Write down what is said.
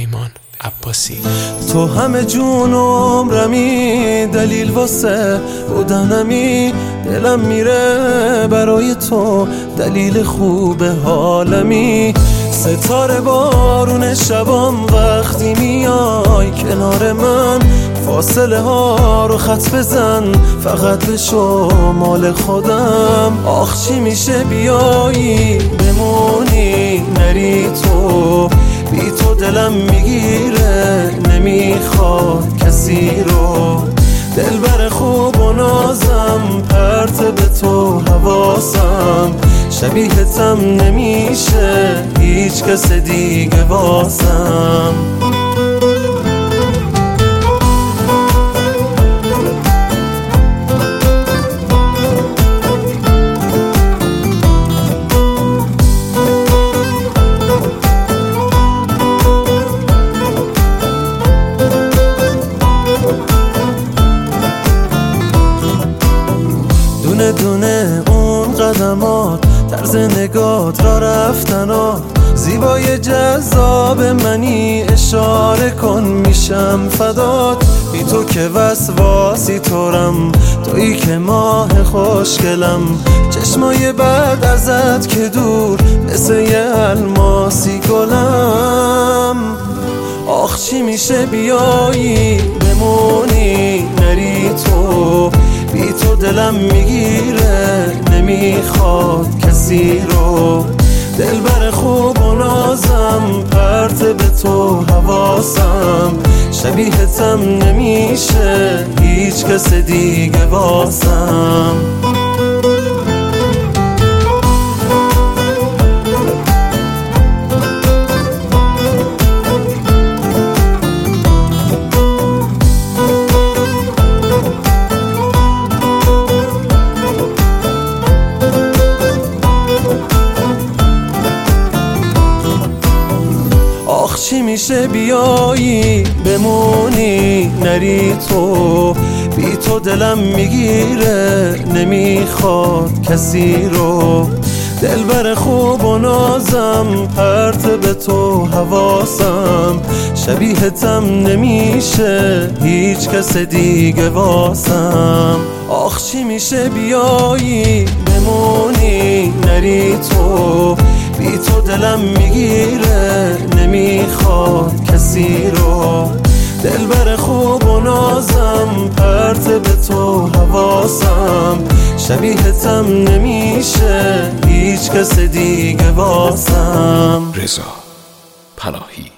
پیمان عباسی. تو همه جون و عمرمی، دلیل واسه بودنمی، دلم میره برای تو، دلیل خوب حالمی. ستاره بارون شبام وقتی میای کنار من، فاصله ها رو خط بزن، فقط به شمال خودم. آخ چی میشه بیایی بمونی نری تو، بی تو دلم میگیره نمیخواد کسی رو. دلبر خوب و نازم پرت به تو حواسم، شبیهتم نمیشه هیچ کس دیگه واسم. دونه دونه اون قدمات، طرز نگات را رفتنات، زیبای جذاب منی، اشاره کن میشم فدات. بی تو که وسواسی طورم، تویی که ماه خوشگلم، چشمای بعد ازت که دور مثل یه الماسی گلم. آخ چی میشه بیایی بمونی نری تو، بی تو دلم میگیره نمیخواد کسی رو. دلبر خوب و نازم پرت به تو حواسم، شبیهتم نمیشه هیچ کس دیگه واسم. چی میشه بیایی بمونی نری تو، بی تو دلم میگیره نمیخواد کسی رو. دلبر خوب و نازم پرت به تو حواسم، شبیهتم نمیشه هیچ کس دیگه واسم. آخ چی میشه بیایی بمونی نری تو، بی تو دلم میگیره نمیخواد کسی رو. دلبر خوب و نازم پرت به تو حواسم، شبیهتم نمیشه هیچ کس دیگه واسم. رضا پناهی.